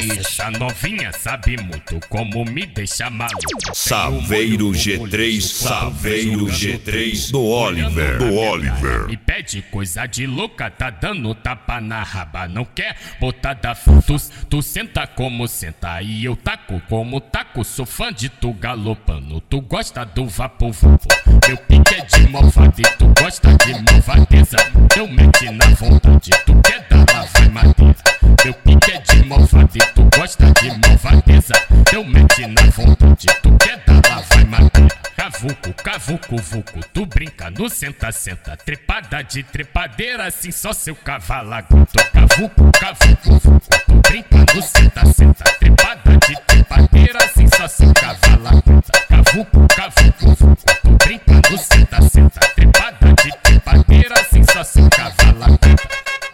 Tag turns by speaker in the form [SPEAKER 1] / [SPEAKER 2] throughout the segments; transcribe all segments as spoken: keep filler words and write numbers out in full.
[SPEAKER 1] Essa novinha sabe muito como me deixa maluco.
[SPEAKER 2] Saveiro G três, Saveiro G três do Oliver, do Oliver.
[SPEAKER 1] Me pede coisa de louca, tá dando tapa na raba. Não quer botar da fruta, tu senta como senta e eu taco como taco. Sou fã de tu galopando, tu gosta do vapo vapo. Meu pique é de malvado e tu gosta de malvadeza. Eu mete na vontade, tu quer dar lá vai madeira. Meu pique é de malvado e tu gosta de malvadeza. Eu mete na vontade, tu quer dar lá vai madeira. Cavuco, cavuco, vuco, tu brinca no senta, senta. Trepada de trepadeira, assim só seu cavalo aguenta. Cavuco, cavuco, vuco, tu brinca no senta, senta. Trepada de trepadeira, assim só seu cavalo aguenta. Cavuco, cavuco, vuco, tu brinca no senta, senta. Trepada de trepadeira, assim só seu cavalo aguenta.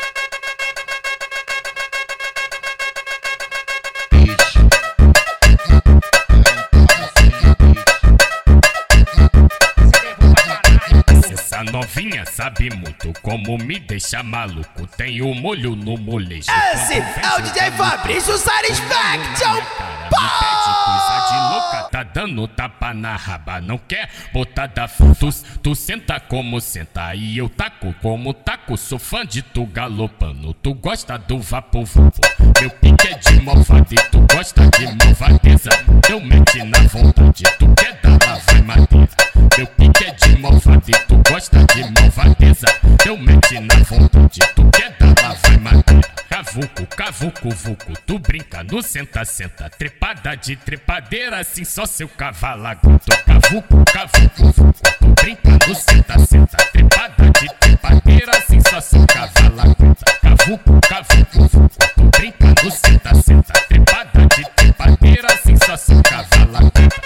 [SPEAKER 1] Essa novinha sabe muito como me deixa maluco. Tem o molho no molejo.
[SPEAKER 3] Esse é o D J Fabrício Satisfaction.
[SPEAKER 1] Me pede coisa de louca, tá dando tapa na raba. Não quer botar da fruta, tu senta como senta e eu taco como taco. Sou fã de tu galopando, tu gosta do vapo vapo. Meu pique é de malvado e tu gosta de malvadeza. Eu mete na vontade, tu quer dar lá vai madeira. Meu pique é de malvado e tu gosta de malvadeza. Eu mete na vontade, tu quer dar lá vai madeira. Cavuco, cavuco, vuco, tu brinca no senta, senta. Trepada de trepadeira, assim só seu cavalo aguenta. Cavuco, cavuco, vuco, tu brinca no senta, senta. Trepada de trepadeira, assim só seu cavalo aguenta. Cavuco, cavuco, vuco, tu brinca no senta, senta. Trepada de trepadeira, assim só seu cavalo aguenta.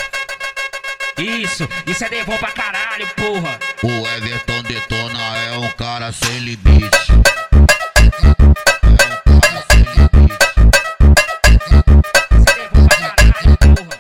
[SPEAKER 4] Isso, isso é devon pra caralho, porra.
[SPEAKER 5] O Everton Detona é um cara sem liderança.